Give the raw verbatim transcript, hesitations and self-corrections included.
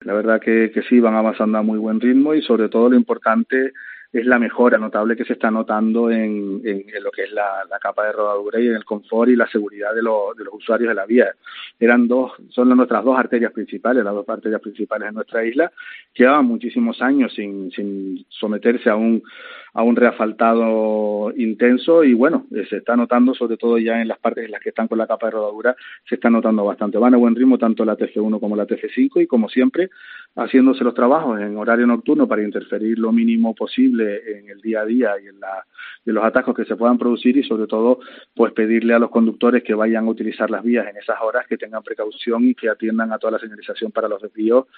la verdad que, que sí, van avanzando a muy buen ritmo y sobre todo lo importante es la mejora notable que se está notando en, en, en lo que es la, la capa de rodadura y en el confort y la seguridad de, lo, de los usuarios de la vía. Eran dos, son nuestras dos arterias principales, las dos arterias principales de nuestra isla, que llevaban muchísimos años sin, sin someterse a un a un reasfaltado intenso y bueno, eh, se está notando sobre todo ya en las partes en las que están con la capa de rodadura, se está notando bastante. Van a buen ritmo tanto la T F uno como la T F cinco y como siempre haciéndose los trabajos en horario nocturno para interferir lo mínimo posible en el día a día y en, la, en los atascos que se puedan producir y sobre todo pues pedirle a los conductores que vayan a utilizar las vías en esas horas que tengan precaución y que atiendan a toda la señalización para los desvíos